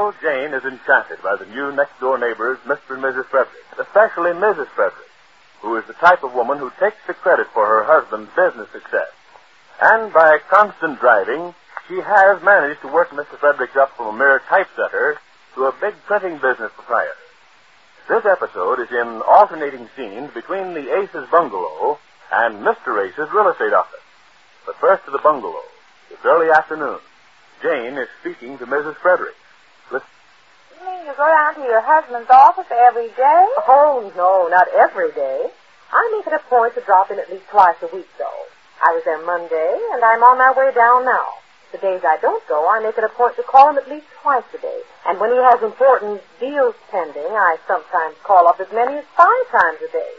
know, Jane is enchanted by the new next-door neighbors, Mr. and Mrs. Frederick, especially Mrs. Frederick, who is the type of woman who takes the credit for her husband's business success. And by constant driving, she has managed to work Mr. Frederick up from a mere typesetter to a big printing business proprietor. This episode is in alternating scenes between the Ace's bungalow and Mr. Ace's real estate office. But first to the bungalow. It's early afternoon. Jane is speaking to Mrs. Frederick. Listen. You mean you go down to your husband's office every day? Oh, no, not every day. I make it a point to drop in at least twice a week, though. I was there Monday, and I'm on my way down now. The days I don't go, I make it a point to call him at least twice a day. And when he has important deals pending, I sometimes call up as many as 5 times a day.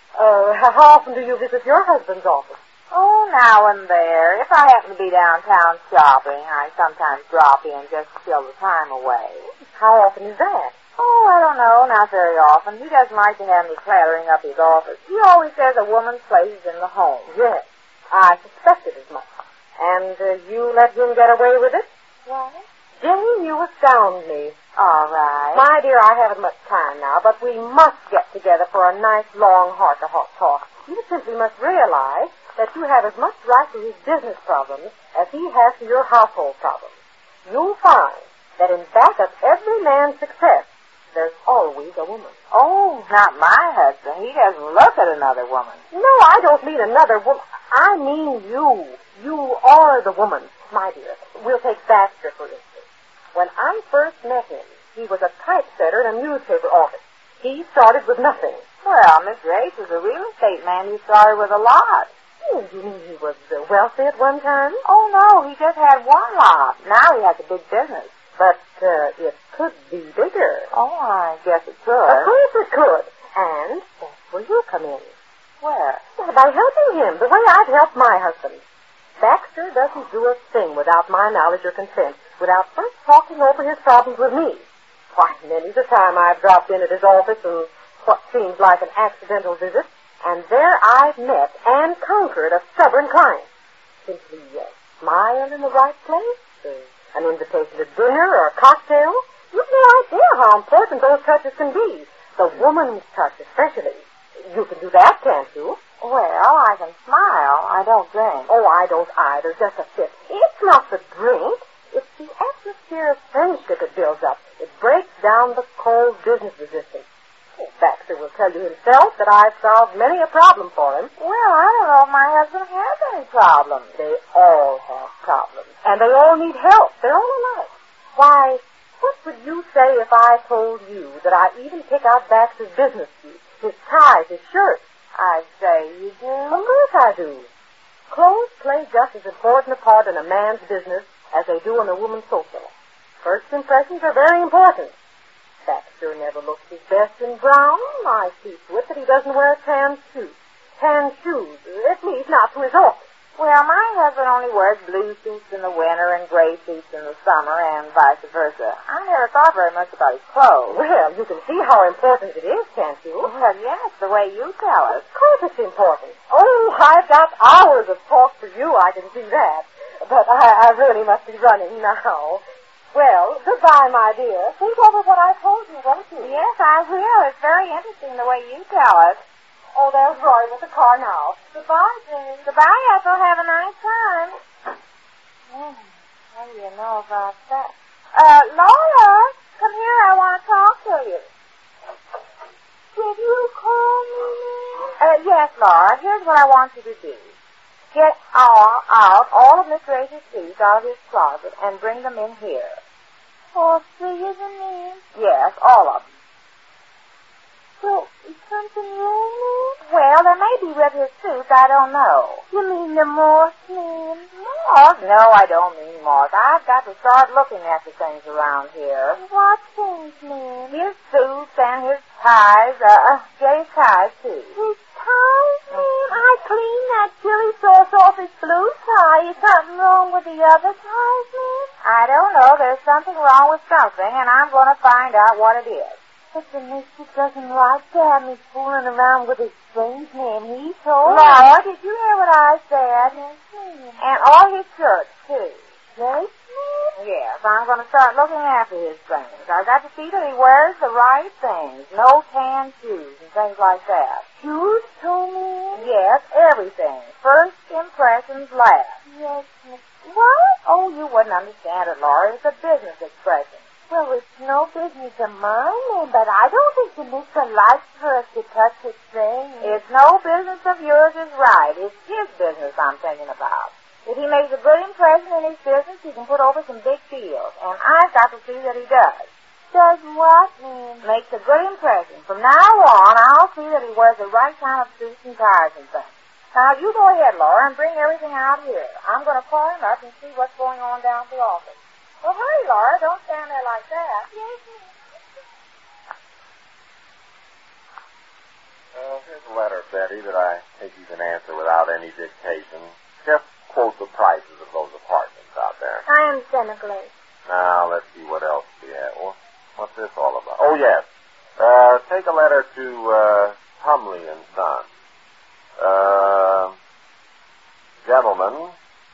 How often do you visit your husband's office? Oh, now and there. If I happen to be downtown shopping, I sometimes drop in just to kill the time away. How often is that? Oh, I don't know. Not very often. He doesn't like to have me clattering up his office. He always says a woman's place is in the home. Yes, I suspected as much. And you let him get away with it? What? Jane, you astound me. All right. My dear, I haven't much time now, but we must get together for a nice, long, heart-to-heart talk. You simply must realize that you have as much right to his business problems as he has to your household problems. You'll find that in back of every man's success, there's always a woman. Oh, not my husband. He doesn't look at another woman. No, I don't mean another woman. I mean you. You are the woman, my dear. We'll take Baxter, for instance. When I first met him, he was a typesetter in a newspaper office. He started with nothing. Well, Mr. Ace is a real estate man who started with a lot. Oh, you mean he was wealthy at one time? Oh, no, he just had one lot. Now he has a big business. But it could be bigger. Oh, I guess it could. Of course it could. And that's where you come in. Where? Well, by helping him, the way I've helped my husband. Baxter doesn't do a thing without my knowledge or consent, without first talking over his problems with me. Why, many's the time I've dropped in at his office on what seems like an accidental visit, and there I've met and conquered a stubborn client. Simply smile in the right place, an invitation to dinner or a cocktail. You've no idea how important those touches can be. The woman's touch, especially. You can do that, can't you? Well, I can smile. I don't drink. Oh, I don't either. Just a sip. It's not the drink. It's the atmosphere of friendship it builds up. It breaks down the cold business resistance. Baxter will tell you himself that I've solved many a problem for him. Well, I don't know if my husband has any problems. They all have problems. And they all need help. They're all alike. Why, what would you say if I told you that I even pick out Baxter's business suit, his ties, his shirts? I'd say you do. Of course I do. Clothes play just as important a part in a man's business as they do in a woman's social. First impressions are very important. Baxter never looks his best in brown. I see to it that he doesn't wear tan suits. Tan shoes, at least not to his office. Well, my husband only wears blue suits in the winter and gray suits in the summer and vice versa. I never thought very much about his clothes. Well, you can see how important it is, can't you? Well, yes, the way you tell us. Of course it's important. Oh, I've got hours of talk for you, I can see that. But I really must be running now. Well, goodbye, my dear. Think over what I told you, won't you? Yes, I will. It's very interesting the way you tell us. Oh, there's Roy with the car now. Goodbye, Jane. Goodbye, Ethel. Have a nice time. What do you know about that? Laura, come here. I want to talk to you. Did you call me? Yes, Laura. Here's what I want you to do. Get out all of Mr. Ace's suits out of his closet and bring them in here. All 3 of them in? Yes, all of them. Well, is something wrong? Well, there may be with his suits. I don't know. You mean the moth man? Moth? No, I don't mean moth. I've got to start looking at the things around here. What things, ma'am? His suits and his ties. Jay's ties, too. His ties, ma'am? I cleaned that chili sauce off his blue tie. Is something wrong with the other ties, ma'am? I don't know. There's something wrong with something, and I'm going to find out what it is. But the mister doesn't like to have me fooling around with his things, ma'am. He told Laura, did you hear what I said? Yes, ma'am. And all his shirts, too. Yes, ma'am? Yes, I'm going to start looking after his things. I've got to see that he wears the right things. No tan shoes and things like that. Shoes, Tommy? Yes, everything. First impressions last. Yes, Miss. What? Oh, you wouldn't understand it, Laura. It's a business expression. Well, it's no business of mine, but I don't think the mister likes for us to touch his things. It's no business of yours is right. It's his business I'm thinking about. If he makes a good impression in his business, he can put over some big deals. And I've got to see that he does. Does what, ma'am? Makes a good impression. From now on, I'll see that he wears the right kind of suits and ties and things. Now, you go ahead, Laura, and bring everything out here. I'm going to call him up and see what's going on down at the office. Well, hurry, Laura. Don't stand there like that. Yes, ma'am. Here's a letter, Betty, that I think you can answer without any dictation. Just quote the prices of those apartments out there. I am Senegalese. Now, let's see what else we have. Well, what's this all about? Oh, yes. Take a letter to Humley and Son. Gentlemen.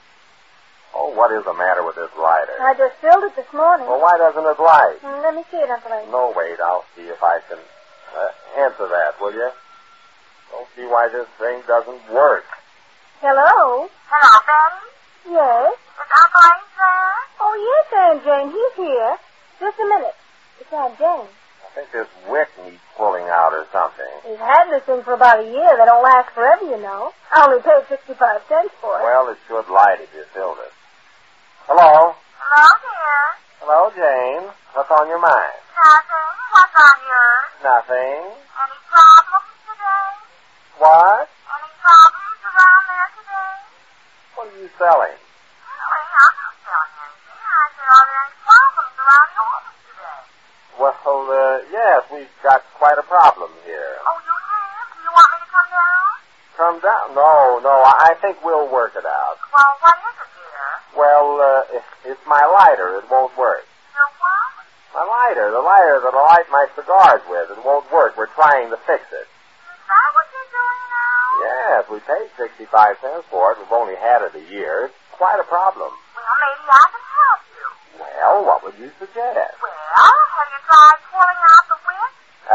Oh, what is the matter with this lighter? I just filled it this morning. Well, why doesn't it light? Let me see it, Uncle Ed. No, wait. I'll see if I can answer that, will you? Don't see why this thing doesn't work. Hello? Hello, Betty? Yes? Is Uncle Ace there? Oh, yes, Aunt Jane. He's here. Just a minute. It's Aunt Jane. I think this wick needs pulling out or something. He's had this thing for about a year. They don't last forever, you know. I only paid 65 cents for it. Well, it should light if you filled it. Hello? Hello, dear. Hello, Jane. What's on your mind? Nothing. What's on yours? Nothing. Any problems today? What? Any problems around there today? What are you selling? Really, I'm not selling anything. I said, are there any problems around the office today? Well, yes, we've got quite a problem here. Oh, you have? Do you want me to come down? Come down? No, I think we'll work it out. Well, what is it, dear? Well, it's my lighter. It won't work. Your what? My lighter, the lighter that I light my cigars with. It won't work. We're trying to fix it. Is that what you're doing now? Yes, we paid 65 cents for it. We've only had it a year. It's quite a problem. Well, maybe I can help you. Well, what would you suggest? Well, have you tried pulling out the wick?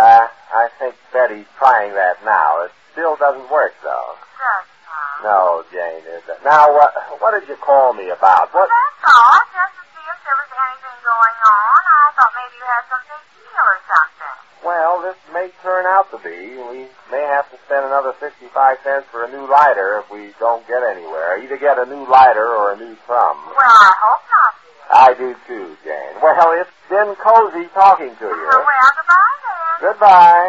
I think Betty's trying that now. It still doesn't work, though. Does not. No, Jane, it doesn't. Now, what did you call me about? What? That's all, just to see if there was anything going on. I thought maybe you had some big deal or something. Well, this may turn out to be. We may have to spend another 65 cents for a new lighter if we don't get anywhere. Either get a new lighter or a new thumb. Well, I hope not, dear. I do too, Jane. Well, it's been cozy talking to you. Well, goodbye then. Goodbye.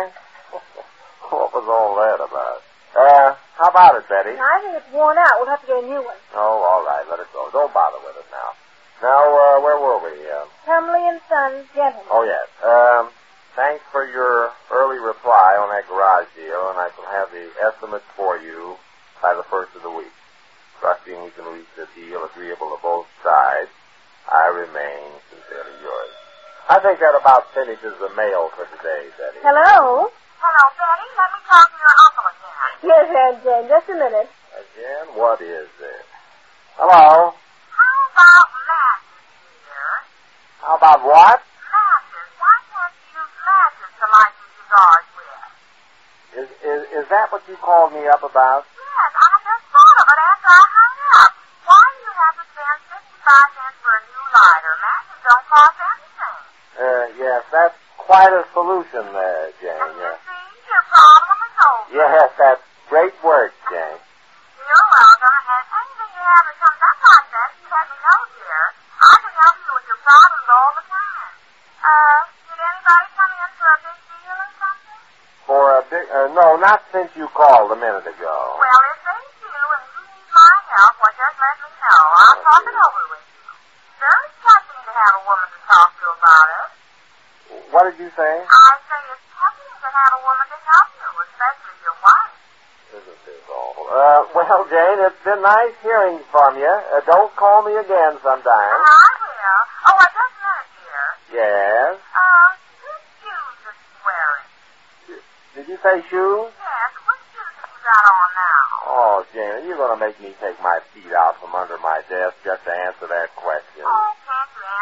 What was all that about? How about it, Betty? I think it's worn out. We'll have to get a new one. Oh, all right. Let it go. Don't bother with it now. Now, where were we? Humley and Sons, gentlemen. Oh, yes. Thanks for your early reply on that garage deal, and I shall have the estimates for you by the first of the week. Trusting we can reach a deal agreeable to both sides, I remain sincerely yours. I think that about finishes the mail for today, Betty. Hello? Hello, Betty. Let me talk to your uncle again. Yes, Aunt Jane. Just a minute. Again? What is this? Hello? How about matches, dear? How about what? Matches. Why can't you use matches to light your cigars with? Is that what you called me up about? Yes, I just thought of it after I hung up. Why do you have to spend 65 cents for a new lighter? Matches don't cost anything. Yes, that's quite a solution there, Jane. And you see, your problem is over. Yes, that's great work, Jane. You're welcome, and anything you have that comes up like that, you let me know, dear. I can help you with your problems all the time. Did anybody come in for a big deal or something? For a big, no, not since you called a minute ago. Well, if they do, and you need my help, well, just let me know. I'll talk it over with you. Very touching to have a woman to talk to about it. What did you say? I say it's touching to have a woman to help you, especially your wife. Isn't this awful? Well, Jane, it's been nice hearing from you. Don't call me again sometime. I will. Oh, just a minute, dear. Yes? Which shoes is he wearing? Did you say shoes? Yes, which shoes have you got on now? Oh, Jane, are you going to make me take my feet out from under my desk just to answer that question? Oh, can't you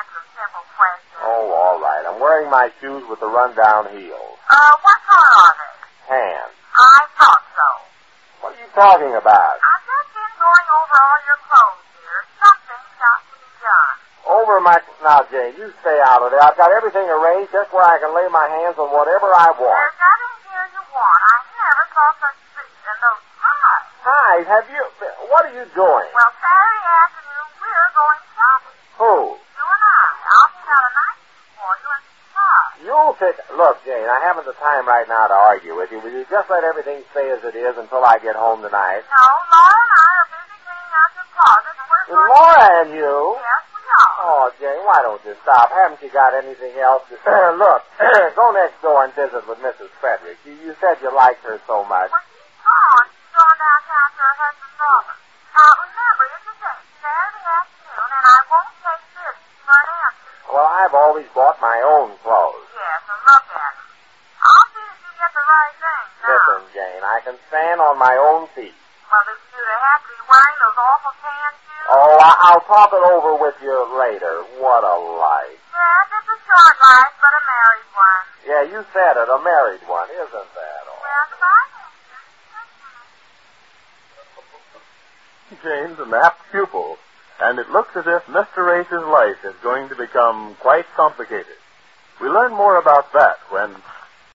I'm wearing my shoes with the run-down heels. What color are they? Tan. I thought so. What are you talking about? I've just been going over all your clothes here. Something's got to be done. Over my... Now, Jane, you stay out of there. I've got everything arranged just where I can lay my hands on whatever I want. There's nothing here you want. I never saw such treats and those ties. Ties? Have you... What are you doing? Well, Saturday afternoon, we're going shopping. Who? You and I. I'll pick out a nice suit for you and some ties. You'll pick... Look, Jane, I haven't the time right now to argue with you. Will you just let everything stay as it is until I get home tonight? No, Laura and I are busy cleaning out your closet, and we're And going Laura and you? Yes, we are. Oh, Jane, why don't you stop? Haven't you got anything else to... Look, go next door and visit with Mrs. Frederick. You said you liked her so much. Well, she's gone. She's gone downtown to her husband's office. Now, remember, it's a date, Saturday afternoon, and I won't take this for an answer. Well, I've always bought my own clothes. Yes, and look at them. I'll see that you get the right thing now. Listen, Jane, I can stand on my own feet. Well, do you have to be wearing those awful tan shoes? Oh, I'll talk it over with you later. What a life. Yes, it's a short life, but a married one. Yeah, you said it, a married one, isn't that all? Well, goodbye, mister. Jane's an apt pupil, and it looks as if Mr. Race's life is going to become quite complicated. We learn more about that when